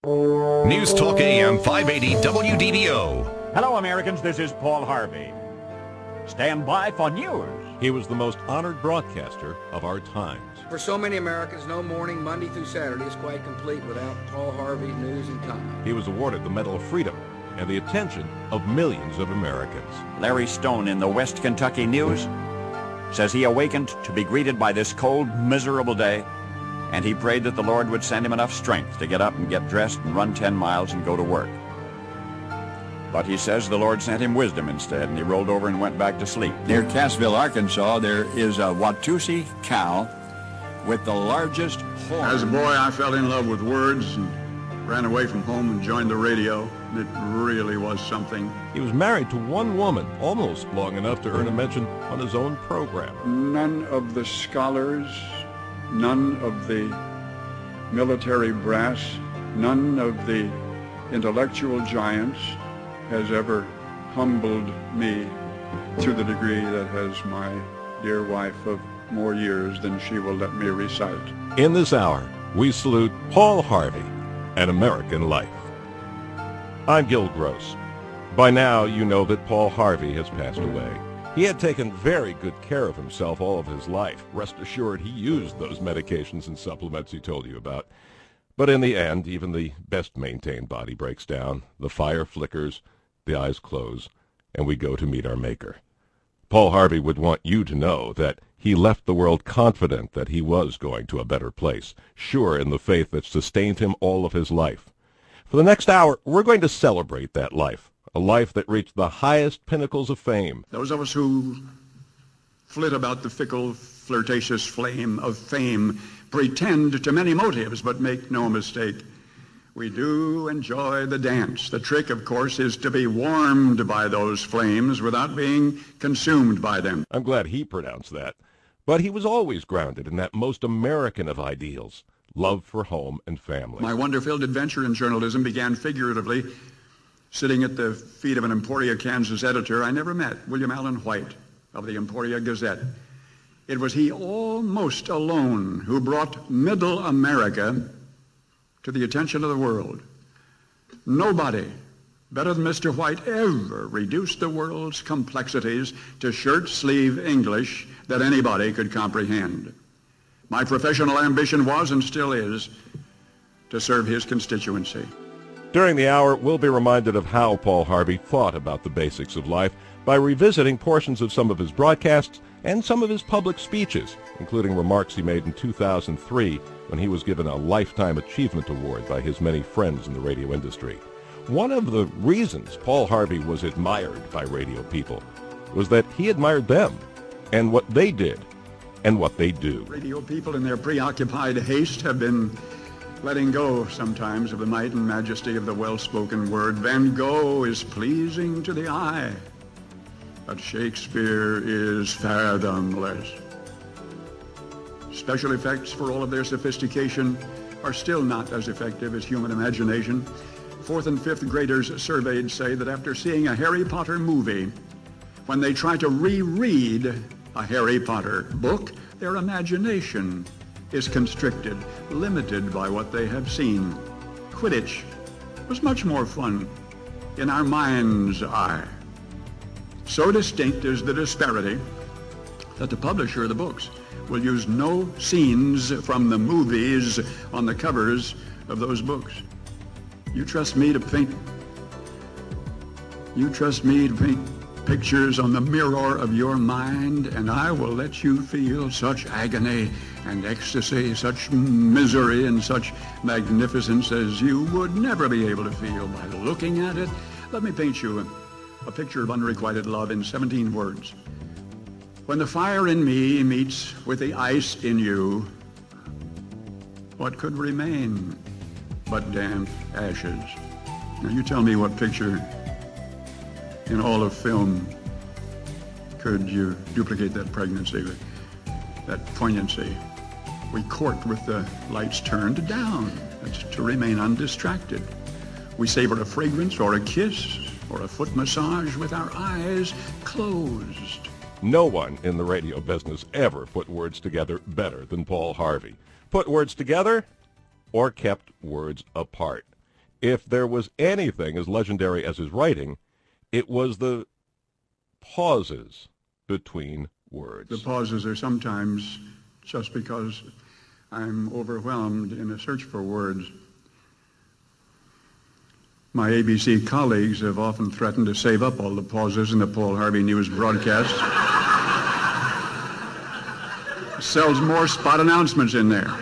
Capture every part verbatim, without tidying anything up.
News Talk A M five eighty W D D O. Hello, Americans. This is Paul Harvey. Stand by for news. He was the most honored broadcaster of our times. For so many Americans, no morning, Monday through Saturday, is quite complete without Paul Harvey, news, and time. He was awarded the Medal of Freedom and the attention of millions of Americans. Larry Stone in the West Kentucky News says he awakened to be greeted by this cold, miserable day, and he prayed that the Lord would send him enough strength to get up and get dressed and run ten miles and go to work. But he says the Lord sent him wisdom instead, and he rolled over and went back to sleep. Near Cassville, Arkansas, there is a Watusi cow with the largest horn. As a boy, I fell in love with words and ran away from home and joined the radio. It really was something. He was married to one woman, almost long enough to earn a mention on his own program. None of the scholars, none of the military brass, none of the intellectual giants has ever humbled me to the degree that has my dear wife of more years than she will let me recite. In this hour, we salute Paul Harvey and American life. I'm Gil Gross. By now, you know that Paul Harvey has passed away. He had taken very good care of himself all of his life. Rest assured, he used those medications and supplements he told you about. But in the end, even the best-maintained body breaks down, the fire flickers, the eyes close, and we go to meet our Maker. Paul Harvey would want you to know that he left the world confident that he was going to a better place, sure in the faith that sustained him all of his life. For the next hour, we're going to celebrate that life, a life that reached the highest pinnacles of fame. Those of us who flit about the fickle, flirtatious flame of fame pretend to many motives, but make no mistake. We do enjoy the dance. The trick, of course, is to be warmed by those flames without being consumed by them. I'm glad he pronounced that. But he was always grounded in that most American of ideals, love for home and family. My wonder-filled adventure in journalism began figuratively, sitting at the feet of an Emporia, Kansas editor I never met, William Allen White of the Emporia Gazette. It was he almost alone who brought middle America to the attention of the world. Nobody better than Mister White ever reduced the world's complexities to shirt-sleeve English that anybody could comprehend. My professional ambition was and still is to serve his constituency. During the hour, we'll be reminded of how Paul Harvey thought about the basics of life by revisiting portions of some of his broadcasts and some of his public speeches, including remarks he made in two thousand three when he was given a Lifetime Achievement Award by his many friends in the radio industry. One of the reasons Paul Harvey was admired by radio people was that he admired them and what they did and what they do. Radio people in their preoccupied haste have been letting go sometimes of the might and majesty of the well-spoken word. Van Gogh is pleasing to the eye, but Shakespeare is fathomless. Special effects, for all of their sophistication, are still not as effective as human imagination. Fourth and fifth graders surveyed say that after seeing a Harry Potter movie, when they try to reread a Harry Potter book, their imagination is constricted, limited by what they have seen. Quidditch was much more fun in our mind's eye. So distinct is the disparity that the publisher of the books will use no scenes from the movies on the covers of those books. You trust me to paint, you trust me to paint pictures on the mirror of your mind, and I will let you feel such agony and ecstasy, such misery and such magnificence as you would never be able to feel by looking at it. Let me paint you a, a picture of unrequited love in seventeen words. When the fire in me meets with the ice in you, what could remain but damp ashes? Now you tell me what picture in all of film could you duplicate that pregnancy, that poignancy? We court with the lights turned down. That's to remain undistracted. We savor a fragrance or a kiss or a foot massage with our eyes closed. No one in the radio business ever put words together better than Paul Harvey. Put words together or kept words apart. If there was anything as legendary as his writing, it was the pauses between words. The pauses are sometimes just because I'm overwhelmed in a search for words. My A B C colleagues have often threatened to save up all the pauses in the Paul Harvey News broadcast. Sells more spot announcements in there.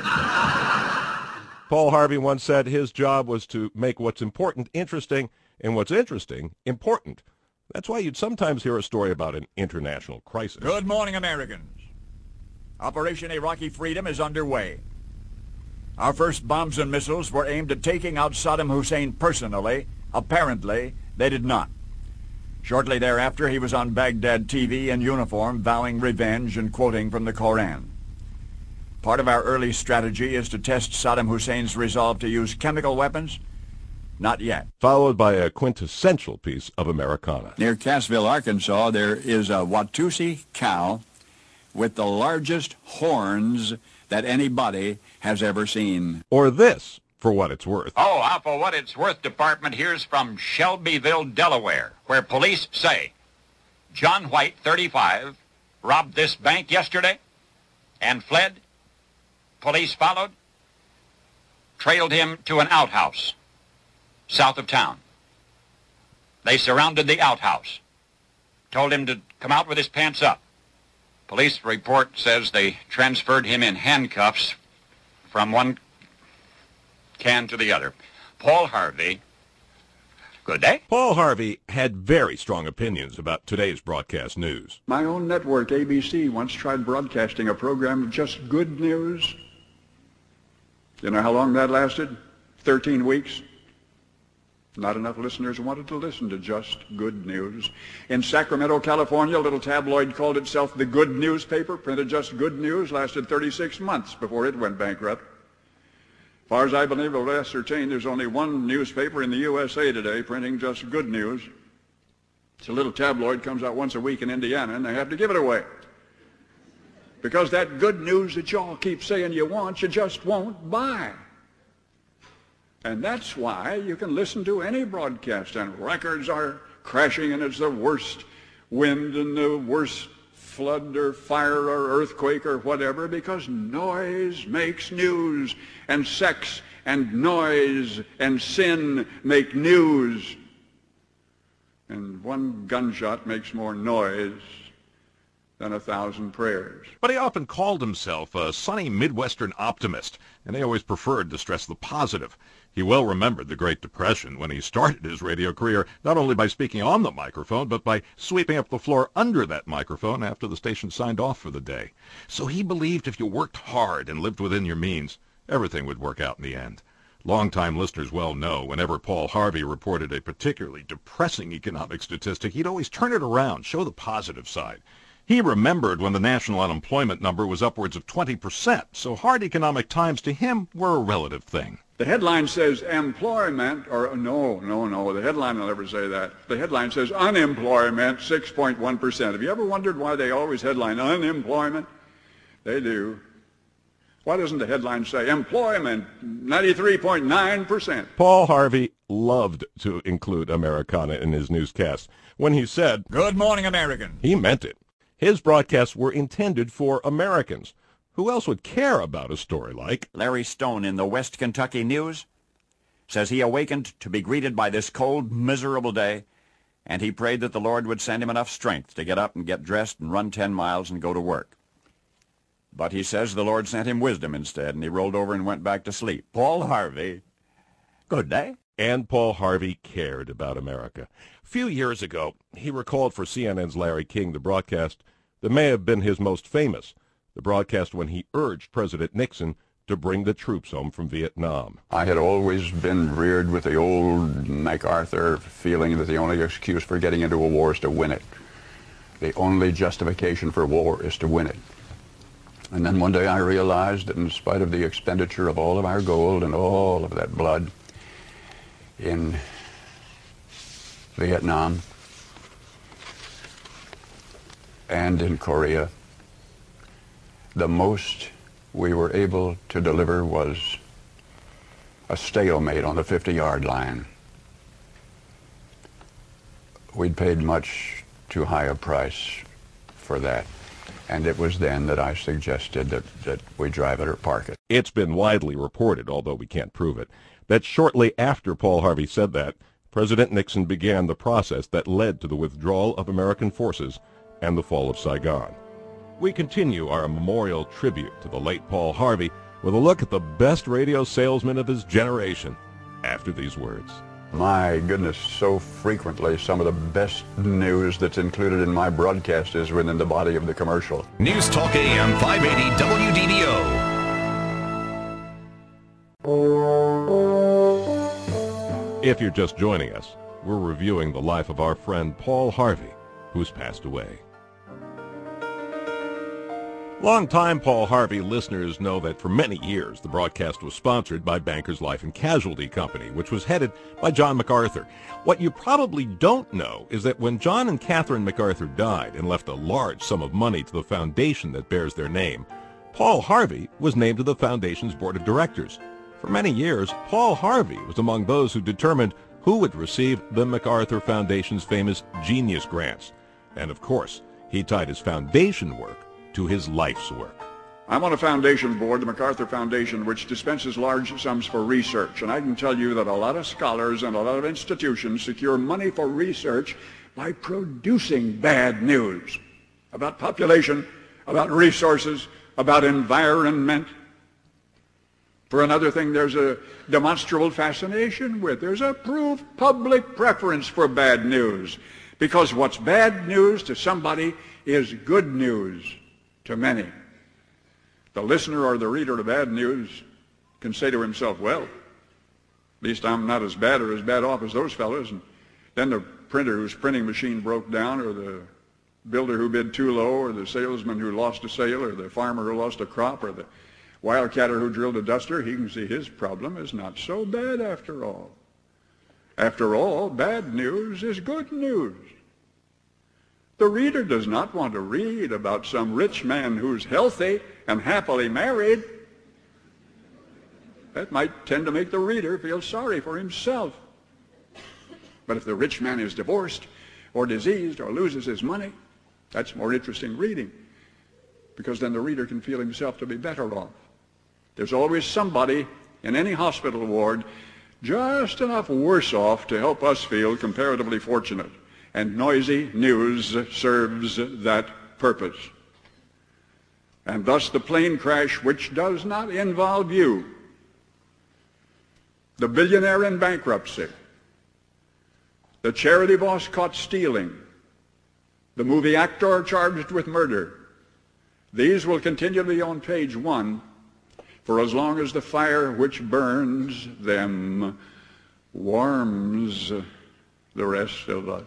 Paul Harvey once said his job was to make what's important interesting and what's interesting important. That's why you'd sometimes hear a story about an international crisis. Good morning, Americans. Operation Iraqi Freedom is underway. Our first bombs and missiles were aimed at taking out Saddam Hussein personally. Apparently, they did not. Shortly thereafter, he was on Baghdad T V in uniform, vowing revenge and quoting from the Koran. Part of our early strategy is to test Saddam Hussein's resolve to use chemical weapons. Not yet. Followed by a quintessential piece of Americana. Near Cassville, Arkansas, there is a Watusi cow with the largest horns that anybody has ever seen. Or this, for what it's worth. Oh, how for what it's worth, Department, here's from Shelbyville, Delaware, where police say John White, thirty-five, robbed this bank yesterday and fled. Police followed, trailed him to an outhouse south of town. They surrounded the outhouse, told him to come out with his pants up. Police report says they transferred him in handcuffs from one can to the other. Paul Harvey, good day. Paul Harvey had very strong opinions about today's broadcast news. My own network, A B C, once tried broadcasting a program of just good news. You know how long that lasted? Thirteen weeks. Not enough listeners wanted to listen to just good news. In Sacramento, California, a little tabloid called itself the Good Newspaper, printed just good news, lasted thirty-six months before it went bankrupt. As far as I've been able to ascertain, there's only one newspaper in the U S A today printing just good news. It's a little tabloid, comes out once a week in Indiana, and they have to give it away. Because that good news that y'all keep saying you want, you just won't buy. And that's why you can listen to any broadcast, and records are crashing, and it's the worst wind and the worst flood or fire or earthquake or whatever, because noise makes news, and sex and noise and sin make news. And one gunshot makes more noise than a thousand prayers. But he often called himself a sunny Midwestern optimist, and he always preferred to stress the positive. He well remembered the Great Depression when he started his radio career, not only by speaking on the microphone, but by sweeping up the floor under that microphone after the station signed off for the day. So he believed if you worked hard and lived within your means, everything would work out in the end. Longtime listeners well know whenever Paul Harvey reported a particularly depressing economic statistic, he'd always turn it around, show the positive side. He remembered when the national unemployment number was upwards of twenty percent, so hard economic times to him were a relative thing. The headline says employment, or no, no, no, the headline will never say that. The headline says unemployment, six point one percent. Have you ever wondered why they always headline unemployment? They do. Why doesn't the headline say employment, ninety-three point nine percent? Paul Harvey loved to include Americana in his newscasts. When he said, Good morning, Americans, he meant it. His broadcasts were intended for Americans. Who else would care about a story like... Larry Stone in the West Kentucky News says he awakened to be greeted by this cold, miserable day, and he prayed that the Lord would send him enough strength to get up and get dressed and run ten miles and go to work. But he says the Lord sent him wisdom instead, and he rolled over and went back to sleep. Paul Harvey, good day. And Paul Harvey cared about America. A few years ago, he recalled for C N N's Larry King the broadcast that may have been his most famous, the broadcast when he urged President Nixon to bring the troops home from Vietnam. I had always been reared with the old MacArthur feeling that the only excuse for getting into a war is to win it. The only justification for war is to win it. And then one day I realized that in spite of the expenditure of all of our gold and all of that blood in Vietnam and in Korea, the most we were able to deliver was a stalemate on the fifty-yard line. We'd paid much too high a price for that. And it was then that I suggested that, that we drive it or park it. It's been widely reported, although we can't prove it, that shortly after Paul Harvey said that, President Nixon began the process that led to the withdrawal of American forces and the fall of Saigon. We continue our memorial tribute to the late Paul Harvey with a look at the best radio salesman of his generation after these words. My goodness, so frequently some of the best news that's included in my broadcast is within the body of the commercial. News Talk A M five eighty W D D O. If you're just joining us, we're reviewing the life of our friend Paul Harvey, who's passed away. Long-time Paul Harvey listeners know that for many years the broadcast was sponsored by Bankers Life and Casualty Company, which was headed by John MacArthur. What you probably don't know is that when John and Catherine MacArthur died and left a large sum of money to the foundation that bears their name, Paul Harvey was named to the foundation's board of directors. For many years, Paul Harvey was among those who determined who would receive the MacArthur Foundation's famous Genius Grants. And of course, he tied his foundation work to his life's work. I'm on a foundation board, the MacArthur Foundation, which dispenses large sums for research. And I can tell you that a lot of scholars and a lot of institutions secure money for research by producing bad news about population, about resources, about environment. For another thing, there's a demonstrable fascination with. There's a proved public preference for bad news. Because what's bad news to somebody is good news to many. The listener or the reader of bad news can say to himself, well, at least I'm not as bad or as bad off as those fellows. And then the printer whose printing machine broke down, or the builder who bid too low, or the salesman who lost a sale, or the farmer who lost a crop, or the wildcatter who drilled a duster, he can see his problem is not so bad after all. After all, bad news is good news. The reader does not want to read about some rich man who's healthy and happily married. That might tend to make the reader feel sorry for himself. But if the rich man is divorced or diseased or loses his money, that's more interesting reading, because then the reader can feel himself to be better off. There's always somebody in any hospital ward just enough worse off to help us feel comparatively fortunate. And noisy news serves that purpose. And thus the plane crash, which does not involve you, the billionaire in bankruptcy, the charity boss caught stealing, the movie actor charged with murder, these will continue to be on page one for as long as the fire which burns them warms the rest of us.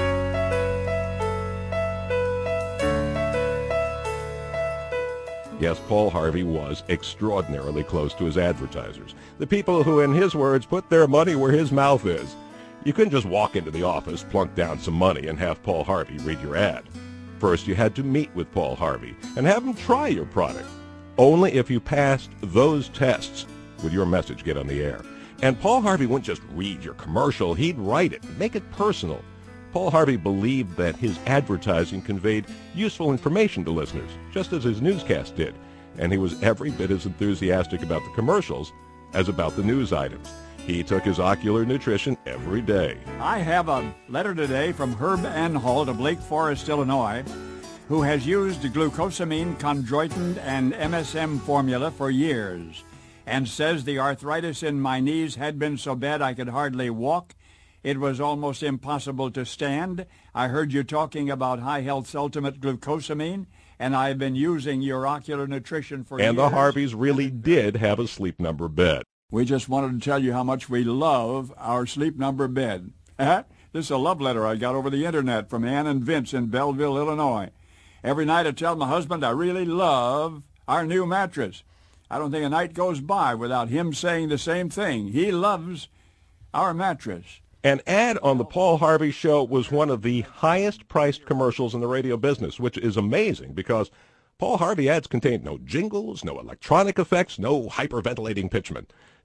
Yes, Paul Harvey was extraordinarily close to his advertisers, the people who, in his words, put their money where his mouth is. You couldn't just walk into the office, plunk down some money, and have Paul Harvey read your ad. First, you had to meet with Paul Harvey and have him try your product. Only if you passed those tests would your message get on the air. And Paul Harvey wouldn't just read your commercial, he'd write it, make it personal. Paul Harvey believed that his advertising conveyed useful information to listeners, just as his newscast did, and he was every bit as enthusiastic about the commercials as about the news items. He took his ocular nutrition every day. I have a letter today from Herb Anhalt of Lake Forest, Illinois, who has used glucosamine, chondroitin, and M S M formula for years, and says the arthritis in my knees had been so bad I could hardly walk. It was almost impossible to stand. I heard you talking about High Health's Ultimate Glucosamine, and I've been using your ocular nutrition for years. And the Harveys really did have a Sleep Number bed. We just wanted to tell you how much we love our Sleep Number bed. This is a love letter I got over the Internet from Ann and Vince in Belleville, Illinois. Every night I tell my husband I really love our new mattress. I don't think a night goes by without him saying the same thing. He loves our mattress. An ad on the Paul Harvey Show was one of the highest-priced commercials in the radio business, which is amazing because Paul Harvey ads contained no jingles, no electronic effects, no hyperventilating pitchmen.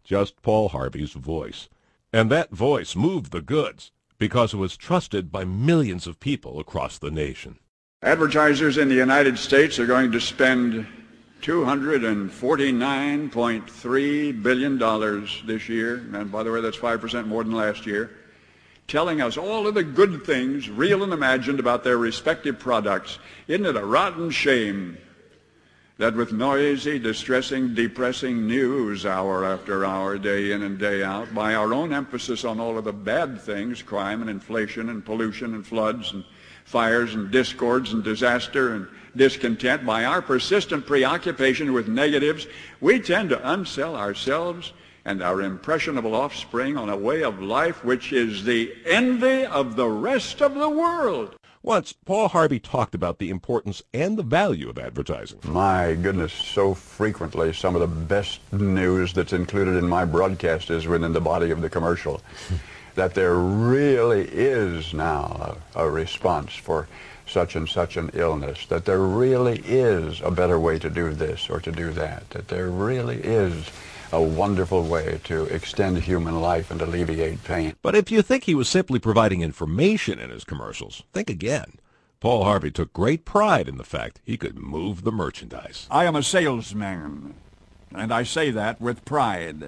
just Paul Harvey's voice. And that voice moved the goods because it was trusted by millions of people across the nation. Advertisers in the United States are going to spend two hundred forty-nine point three billion dollars this year, and by the way, that's five percent more than last year, telling us all of the good things, real and imagined, about their respective products. Isn't it a rotten shame that with noisy, distressing, depressing news hour after hour, day in and day out, by our own emphasis on all of the bad things, crime and inflation and pollution and floods and fires and discords and disaster and discontent, by our persistent preoccupation with negatives, we tend to unsell ourselves and our impressionable offspring on a way of life which is the envy of the rest of the world. Once, Paul Harvey talked about the importance and the value of advertising. My goodness, so frequently some of the best news that's included in my broadcast is within the body of the commercial. That there really is now a, a response for such and such an illness, that there really is a better way to do this or to do that, that there really is a wonderful way to extend human life and alleviate pain. But if you think he was simply providing information in his commercials, think again. Paul Harvey took great pride in the fact he could move the merchandise. I am a salesman, and I say that with pride.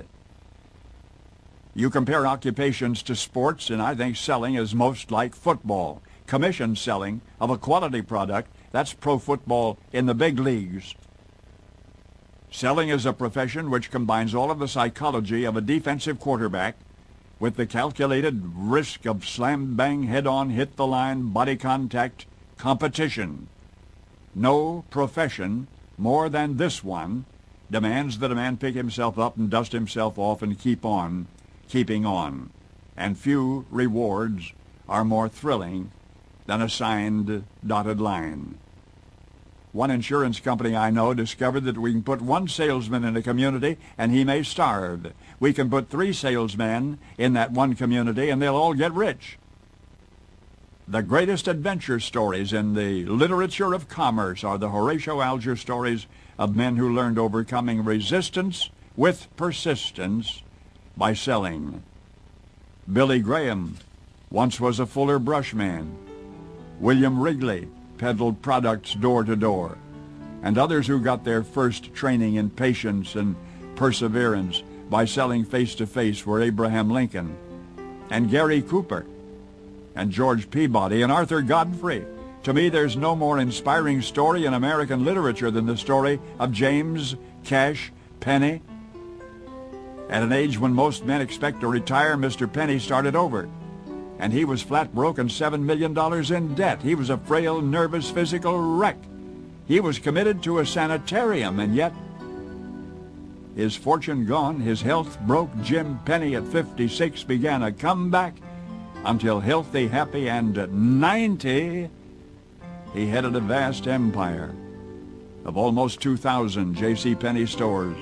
You compare occupations to sports, and I think selling is most like football. Commission selling of a quality product, that's pro football in the big leagues. Selling is a profession which combines all of the psychology of a defensive quarterback with the calculated risk of slam bang, head-on, hit-the-line, body contact, competition. No profession more than this one demands that a man pick himself up and dust himself off and keep on, keeping on. And few rewards are more thrilling than a signed dotted line. One insurance company I know discovered that we can put one salesman in a community and he may starve. We can put three salesmen in that one community and they'll all get rich. The greatest adventure stories in the literature of commerce are the Horatio Alger stories of men who learned overcoming resistance with persistence by selling. Billy Graham once was a Fuller Brush man. William Wrigley peddled products door to door, and others who got their first training in patience and perseverance by selling face-to-face were Abraham Lincoln and Gary Cooper and George Peabody and Arthur Godfrey. To me, there's no more inspiring story in American literature than the story of James Cash Penney. At an age when most men expect to retire, Mister Penney started over. And he was flat broke and seven million dollars in debt. He was a frail, nervous, physical wreck. He was committed to a sanitarium, and yet, his fortune gone, his health broke, Jim Penney at fifty-six began a comeback until healthy, happy, and at ninety, he headed a vast empire of almost two thousand J C. Penney stores.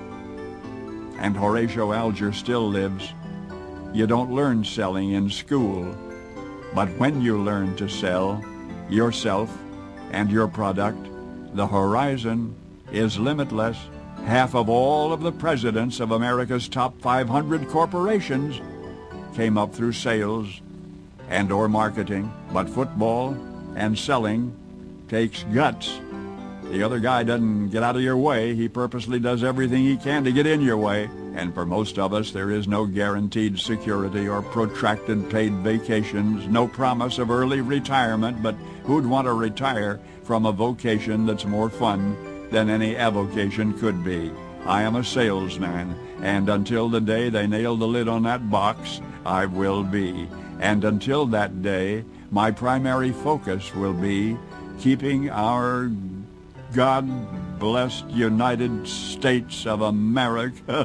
And Horatio Alger still lives. You don't learn selling in school, but when you learn to sell yourself and your product, the horizon is limitless. Half of all of the presidents of America's top five hundred corporations came up through sales and or marketing, but football and selling takes guts. The other guy doesn't get out of your way. He purposely does everything he can to get in your way. And for most of us, there is no guaranteed security or protracted paid vacations, no promise of early retirement, but who'd want to retire from a vocation that's more fun than any avocation could be? I am a salesman, and until the day they nail the lid on that box, I will be. And until that day, my primary focus will be keeping our God-blessed United States of America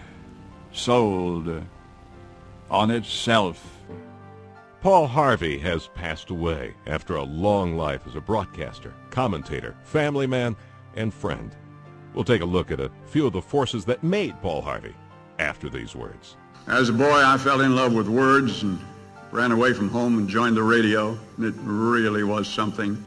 sold on itself. Paul Harvey has passed away after a long life as a broadcaster, commentator, family man, and friend. We'll take a look at a few of the forces that made Paul Harvey after these words. As a boy, I fell in love with words and ran away from home and joined the radio. It really was something.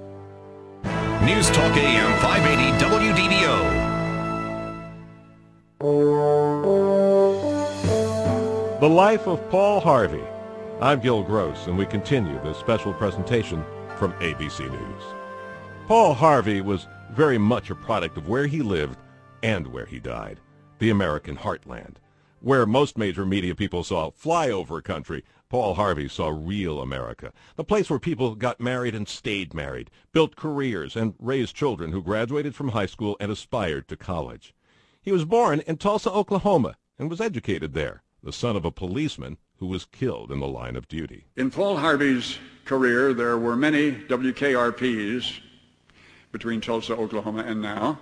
News Talk A M five eighty W D D O. The Life of Paul Harvey. I'm Gil Gross, and we continue this special presentation from A B C News. Paul Harvey was very much a product of where he lived and where he died, the American heartland. Where most major media people saw flyover country, Paul Harvey saw real America, the place where people got married and stayed married, built careers, and raised children who graduated from high school and aspired to college. He was born in Tulsa, Oklahoma, and was educated there, the son of a policeman who was killed in the line of duty. In Paul Harvey's career, there were many W K R Ps between Tulsa, Oklahoma, and now.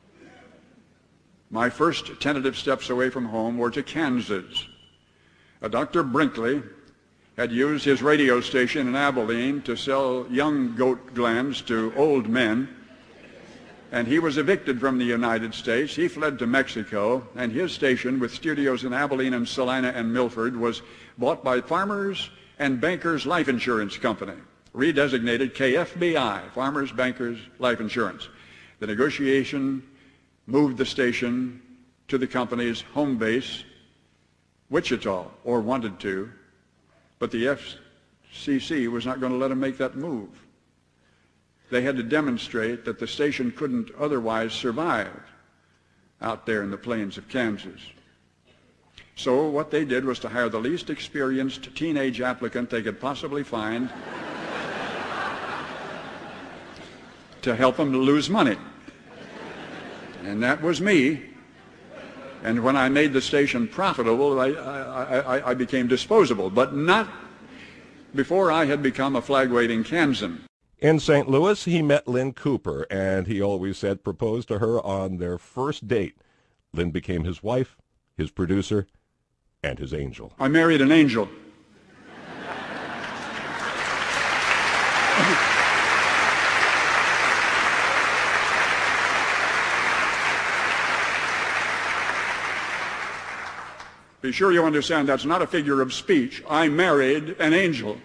My first tentative steps away from home were to Kansas. Uh, Doctor Brinkley had used his radio station in Abilene to sell young goat glands to old men, and he was evicted from the United States. He fled to Mexico, and his station, with studios in Abilene and Salina and Milford, was bought by Farmers and Bankers Life Insurance Company, redesignated K F B I, Farmers Bankers Life Insurance. The negotiation moved the station to the company's home base, Wichita, or wanted to, but the F C C was not going to let him make that move. They had to demonstrate that the station couldn't otherwise survive out there in the plains of Kansas. So what they did was to hire the least experienced teenage applicant they could possibly find to help them to lose money. And that was me. And when I made the station profitable, I, I, I, I became disposable, but not before I had become a flag-waving Kansan. In Saint Louis, he met Lynn Cooper, and he always said proposed to her on their first date. Lynn became his wife, his producer, and his angel. I married an angel. Be sure you understand that's not a figure of speech. I married an angel.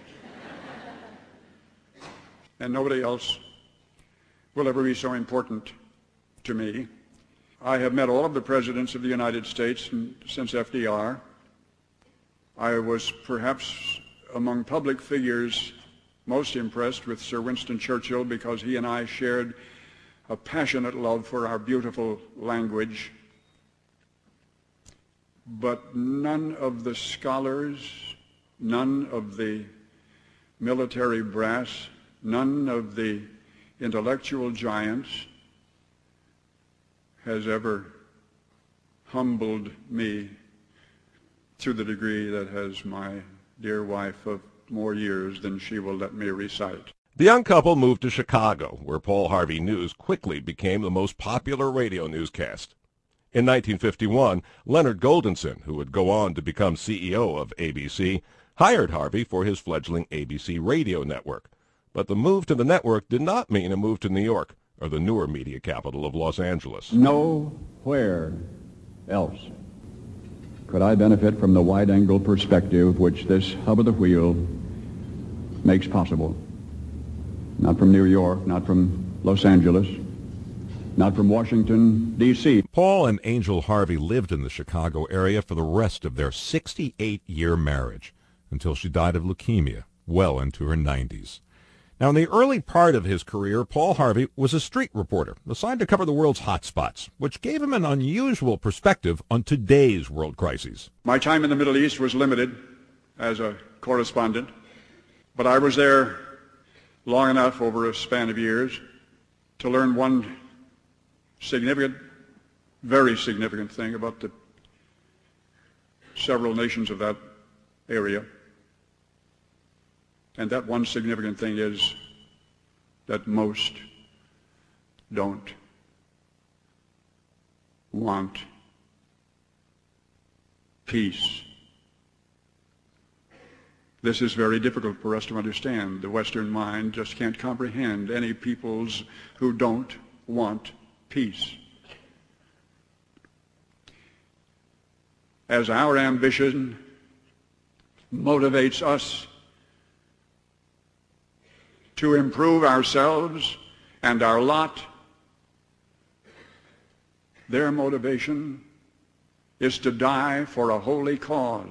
And nobody else will ever be so important to me. I have met all of the presidents of the United States since F D R. I was perhaps among public figures most impressed with Sir Winston Churchill because he and I shared a passionate love for our beautiful language. But none of the scholars, none of the military brass, none of the intellectual giants has ever humbled me to the degree that has my dear wife of more years than she will let me recite. The young couple moved to Chicago, where Paul Harvey News quickly became the most popular radio newscast. In nineteen fifty-one, Leonard Goldenson, who would go on to become C E O of A B C, hired Harvey for his fledgling A B C radio network. But the move to the network did not mean a move to New York, or the newer media capital of Los Angeles. Nowhere else could I benefit from the wide-angle perspective which this hub of the wheel makes possible. Not from New York, not from Los Angeles, not from Washington, D C Paul and Angel Harvey lived in the Chicago area for the rest of their sixty-eight-year marriage, until she died of leukemia, well into her nineties. Now, in the early part of his career, Paul Harvey was a street reporter assigned to cover the world's hot spots, which gave him an unusual perspective on today's world crises. My time in the Middle East was limited as a correspondent, but I was there long enough over a span of years to learn one significant, very significant thing about the several nations of that area. And that one significant thing is that most don't want peace. This is very difficult for us to understand. The Western mind just can't comprehend any peoples who don't want peace. As our ambition motivates us to improve ourselves and our lot, their motivation is to die for a holy cause.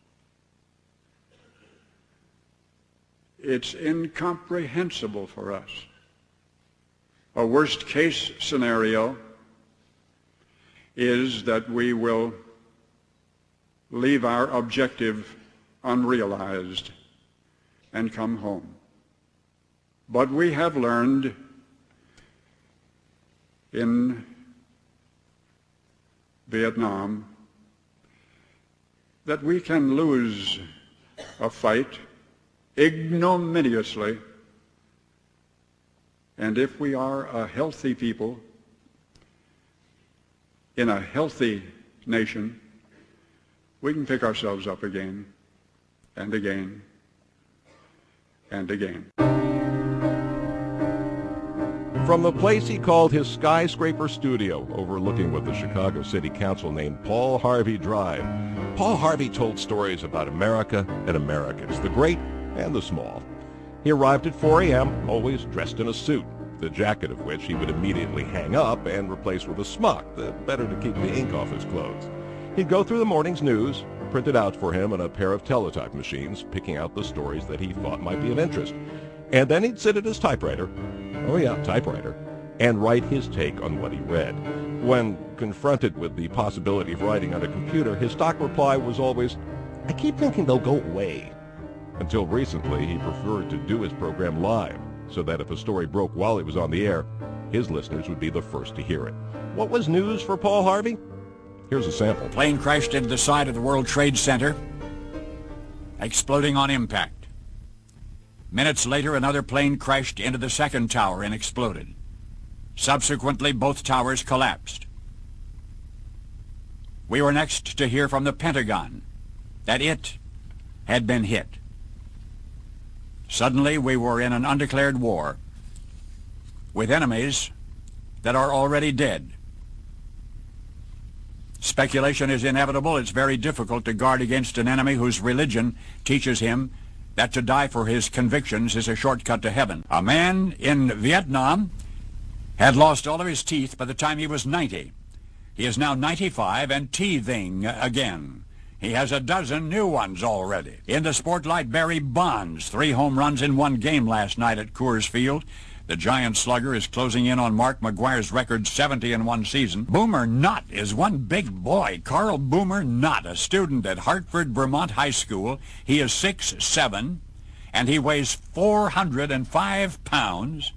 It's incomprehensible for us. A worst-case scenario is that we will leave our objective unrealized and come home. But we have learned in Vietnam that we can lose a fight ignominiously, and if we are a healthy people in a healthy nation, we can pick ourselves up again and again and again. From the place he called his skyscraper studio overlooking what the Chicago City Council named Paul Harvey Drive, Paul Harvey told stories about America and Americans, the great and the small. He arrived at four a.m., always dressed in a suit, the jacket of which he would immediately hang up and replace with a smock, the better to keep the ink off his clothes. He'd go through the morning's news, printed out for him on a pair of teletype machines, picking out the stories that he thought might be of interest. And then he'd sit at his typewriter, oh yeah, typewriter, and write his take on what he read. When confronted with the possibility of writing on a computer, his stock reply was always, "I keep thinking they'll go away." Until recently, he preferred to do his program live, so that if a story broke while it was on the air, his listeners would be the first to hear it. What was news for Paul Harvey? Here's a sample. Plane crashed into the side of the World Trade Center, exploding on impact. Minutes later, another plane crashed into the second tower and exploded. Subsequently, both towers collapsed. We were next to hear from the Pentagon that it had been hit. Suddenly, we were in an undeclared war with enemies that are already dead. Speculation is inevitable. It's very difficult to guard against an enemy whose religion teaches him that to die for his convictions is a shortcut to heaven. A man in Vietnam had lost all of his teeth by the time he was ninety. He is now ninety-five and teething again. He has a dozen new ones already. In the Sportlight, Barry Bonds, three home runs in one game last night at Coors Field. The giant slugger is closing in on Mark McGwire's record, seventy in one season. Boomer Knott is one big boy. Carl Boomer Knott, a student at Hartford, Vermont High School. He is six seven, and he weighs four hundred five pounds.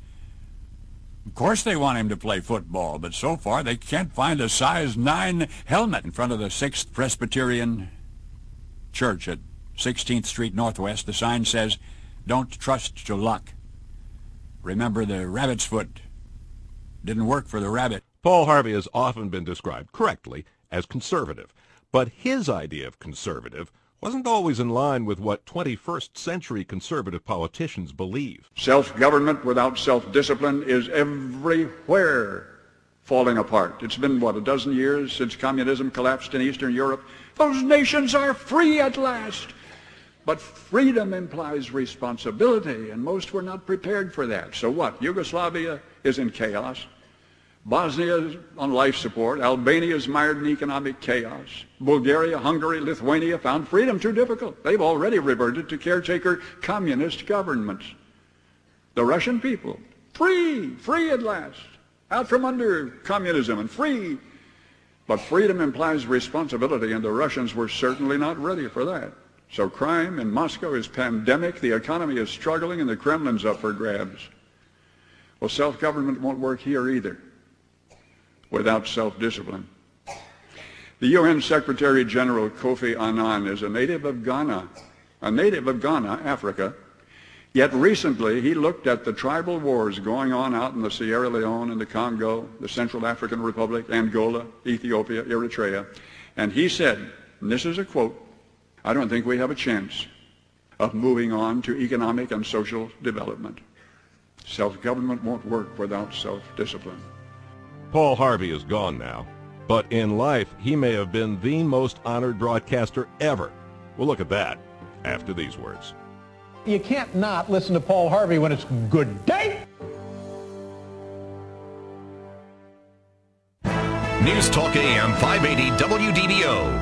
Of course they want him to play football, but so far they can't find a size nine helmet. In front of the Sixth Presbyterian Church at sixteenth Street Northwest, the sign says, "Don't trust to luck. Remember, the rabbit's foot didn't work for the rabbit." Paul Harvey has often been described correctly as conservative, but his idea of conservative wasn't always in line with what twenty-first century conservative politicians believe. Self-government without self-discipline is everywhere falling apart. It's been, what, a dozen years since communism collapsed in Eastern Europe? Those nations are free at last. But freedom implies responsibility, and most were not prepared for that. So what? Yugoslavia is in chaos. Bosnia is on life support. Albania is mired in economic chaos. Bulgaria, Hungary, Lithuania found freedom too difficult. They've already reverted to caretaker communist governments. The Russian people, free, free at last, out from under communism and free. But freedom implies responsibility, and the Russians were certainly not ready for that. So crime in Moscow is pandemic, the economy is struggling, and the Kremlin's up for grabs. Well, self-government won't work here either without self-discipline. The U N Secretary General Kofi Annan is a native of Ghana, a native of Ghana, Africa. Yet recently he looked at the tribal wars going on out in the Sierra Leone and the Congo, the Central African Republic, Angola, Ethiopia, Eritrea, and he said, and this is a quote, "I don't think we have a chance of moving on to economic and social development. Self-government won't work without self-discipline." Paul Harvey is gone now, but in life he may have been the most honored broadcaster ever. We'll look at that after these words. You can't not listen to Paul Harvey when it's good day. News Talk A M five eighty W D D O.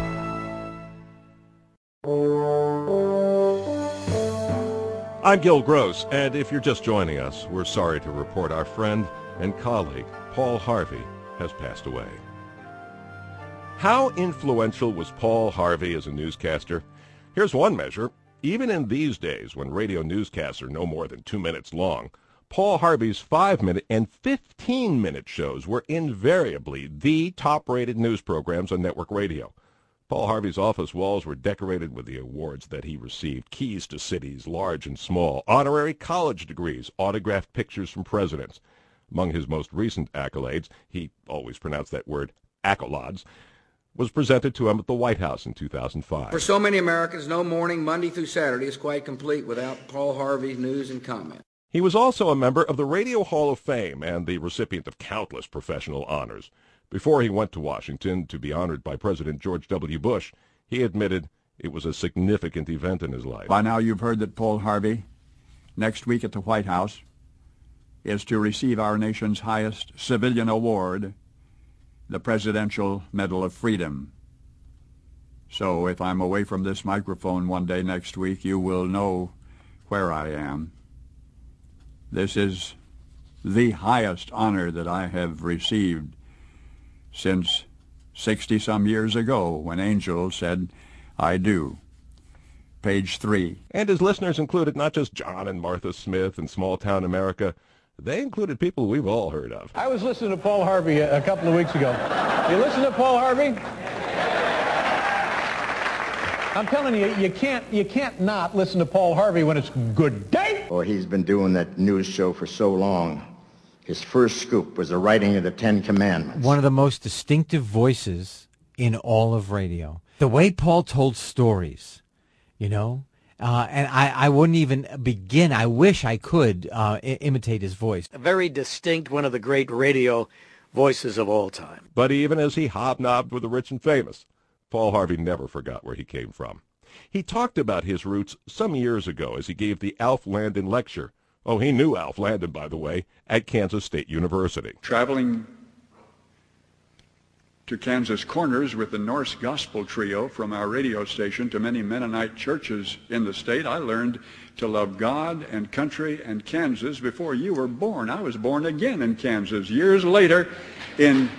I'm Gil Gross, and if you're just joining us, we're sorry to report our friend and colleague, Paul Harvey, has passed away. How influential was Paul Harvey as a newscaster? Here's one measure. Even in these days, when radio newscasts are no more than two minutes long, Paul Harvey's five-minute and fifteen-minute shows were invariably the top-rated news programs on network radio. Paul Harvey's office walls were decorated with the awards that he received: keys to cities, large and small, honorary college degrees, autographed pictures from presidents. Among his most recent accolades, he always pronounced that word accolades, was presented to him at the White House in two thousand five. For so many Americans, no morning, Monday through Saturday, is quite complete without Paul Harvey's news and comment. He was also a member of the Radio Hall of Fame and the recipient of countless professional honors. Before he went to Washington to be honored by President George W. Bush, he admitted it was a significant event in his life. By now you've heard that Paul Harvey, next week at the White House, is to receive our nation's highest civilian award, the Presidential Medal of Freedom. So if I'm away from this microphone one day next week, you will know where I am. This is the highest honor that I have received since sixty-some years ago, when Angel said, "I do." Page three. And his listeners included not just John and Martha Smith in small-town America. They included people we've all heard of. I was listening to Paul Harvey a, a couple of weeks ago. You listen to Paul Harvey? I'm telling you, you can't, you can't not listen to Paul Harvey when it's good day. Oh, he's been doing that news show for so long. His first scoop was the writing of the Ten Commandments. One of the most distinctive voices in all of radio. The way Paul told stories, you know, uh, and I, I wouldn't even begin. I wish I could uh, I- imitate his voice. A very distinct, one of the great radio voices of all time. But even as he hobnobbed with the rich and famous, Paul Harvey never forgot where he came from. He talked about his roots some years ago as he gave the Alf Landon lecture. Oh, he knew Alf Landon, by the way, at Kansas State University. Traveling to Kansas Corners with the Norse Gospel Trio from our radio station to many Mennonite churches in the state, I learned to love God and country and Kansas before you were born. I was born again in Kansas years later in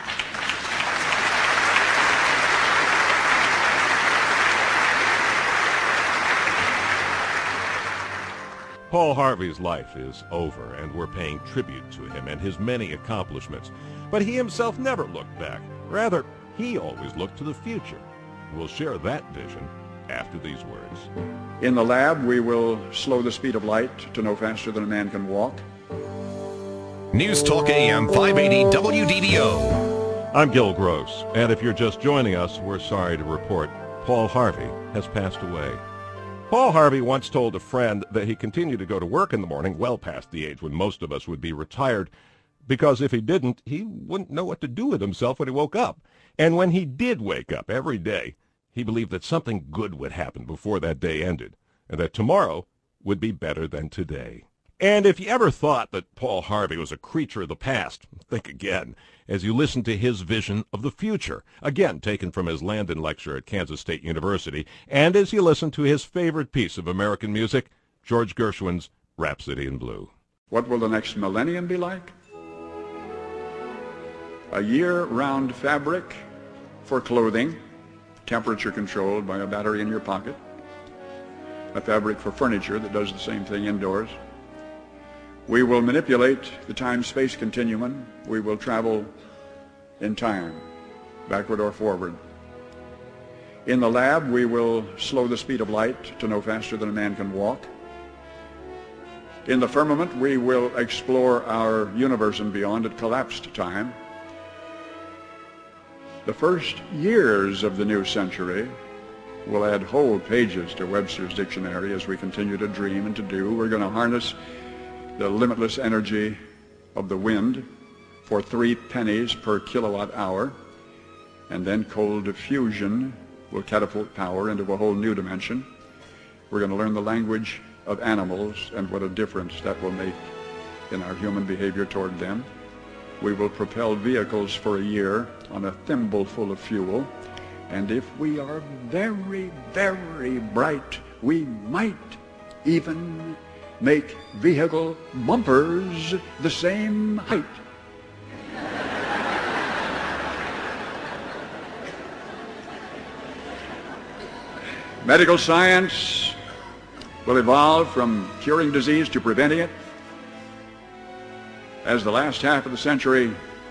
Paul Harvey's life is over, and we're paying tribute to him and his many accomplishments. But he himself never looked back. Rather, he always looked to the future. We'll share that vision after these words. In the lab, we will slow the speed of light to no faster than a man can walk. News Talk A M five eighty W D D O. I'm Gil Gross, and if you're just joining us, we're sorry to report Paul Harvey has passed away. Paul Harvey once told a friend that he continued to go to work in the morning well past the age when most of us would be retired, because if he didn't, he wouldn't know what to do with himself when he woke up. And when he did wake up every day, he believed that something good would happen before that day ended, and that tomorrow would be better than today. And if you ever thought that Paul Harvey was a creature of the past, think again as you listen to his vision of the future, again taken from his Landon lecture at Kansas State University, and as you listen to his favorite piece of American music, George Gershwin's Rhapsody in Blue. What will the next millennium be like? A year-round fabric for clothing, temperature controlled by a battery in your pocket. A fabric for furniture that does the same thing indoors. We will manipulate the time-space continuum. We will travel in time, backward or forward. In the lab, we will slow the speed of light to no faster than a man can walk. In the firmament, we will explore our universe and beyond at collapsed time. The first years of the new century will add whole pages to Webster's dictionary as we continue to dream and to do. We're going to harness the limitless energy of the wind for three pennies per kilowatt hour, and then cold diffusion will catapult power into a whole new dimension. We're going to learn the language of animals and what a difference that will make in our human behavior toward them. We will propel vehicles for a year on a thimbleful of fuel. And if we are very, very bright, we might even make vehicle bumpers the same height. Medical science will evolve from curing disease to preventing it. As the last half of the century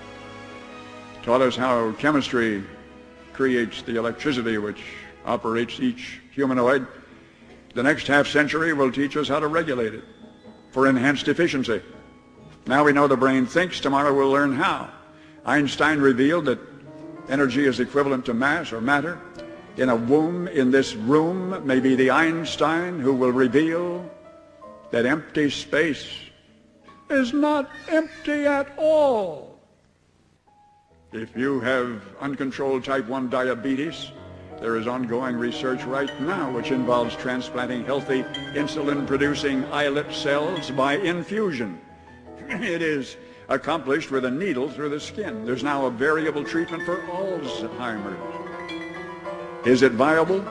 taught us how chemistry creates the electricity which operates each humanoid, the next half century will teach us how to regulate it for enhanced efficiency. Now we know the brain thinks, tomorrow we'll learn how. Einstein revealed that energy is equivalent to mass or matter. In a womb in this room may be the Einstein who will reveal that empty space is not empty at all. If you have uncontrolled type one diabetes, there is ongoing research right now which involves transplanting healthy insulin-producing islet cells by infusion. It is accomplished with a needle through the skin. There's now a variable treatment for Alzheimer's. Is it viable?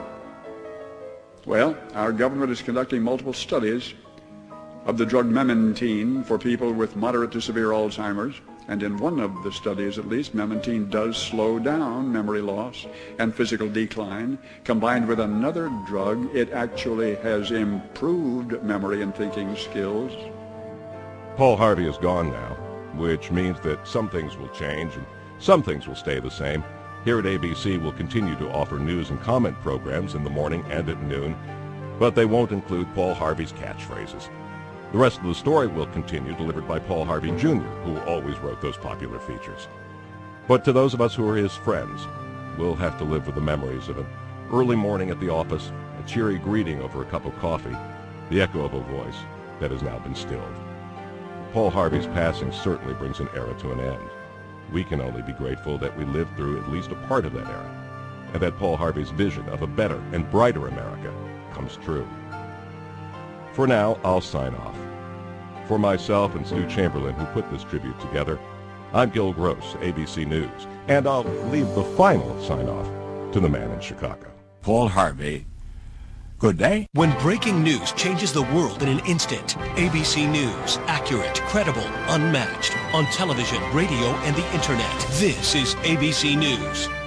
Well, our government is conducting multiple studies of the drug memantine for people with moderate to severe Alzheimer's. And in one of the studies, at least, memantine does slow down memory loss and physical decline. Combined with another drug, it actually has improved memory and thinking skills. Paul Harvey is gone now, which means that some things will change and some things will stay the same. Here at A B C, we'll continue to offer news and comment programs in the morning and at noon, but they won't include Paul Harvey's catchphrases. The rest of the story will continue, delivered by Paul Harvey Junior, who always wrote those popular features. But to those of us who are his friends, we'll have to live with the memories of an early morning at the office, a cheery greeting over a cup of coffee, the echo of a voice that has now been stilled. Paul Harvey's passing certainly brings an era to an end. We can only be grateful that we lived through at least a part of that era, and that Paul Harvey's vision of a better and brighter America comes true. For now, I'll sign off. For myself and Stu Chamberlain, who put this tribute together, I'm Gil Gross, A B C News, and I'll leave the final sign-off to the man in Chicago. Paul Harvey, good day. When breaking news changes the world in an instant, A B C News, accurate, credible, unmatched, on television, radio, and the internet. This is A B C News.